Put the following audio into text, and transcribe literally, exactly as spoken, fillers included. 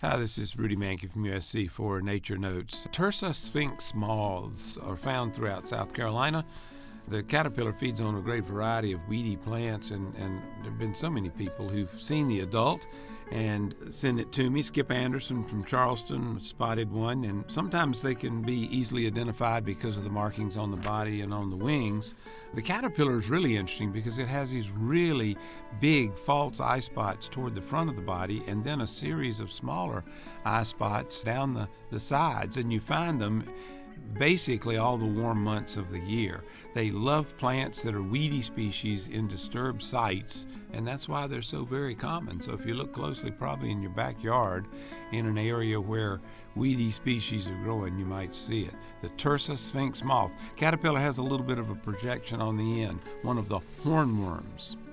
Hi, this is Rudy Mankey from U S C for Nature Notes. Tursa sphinx moths are found throughout South Carolina. The caterpillar feeds on a great variety of weedy plants, and, and there have been so many people who've seen the adult and send it to me. Skip Anderson from Charleston spotted one, and sometimes they can be easily identified because of the markings on the body and on the wings. The caterpillar is really interesting because it has these really big false eye spots toward the front of the body and then a series of smaller eye spots down the, the sides, and you find them basically all the warm months of the year. They love plants that are weedy species in disturbed sites, and that's why they're so very common. So if you look closely, probably in your backyard, in an area where weedy species are growing, you might see it. The Tursa sphinx moth. Caterpillar has a little bit of a projection on the end, one of the hornworms.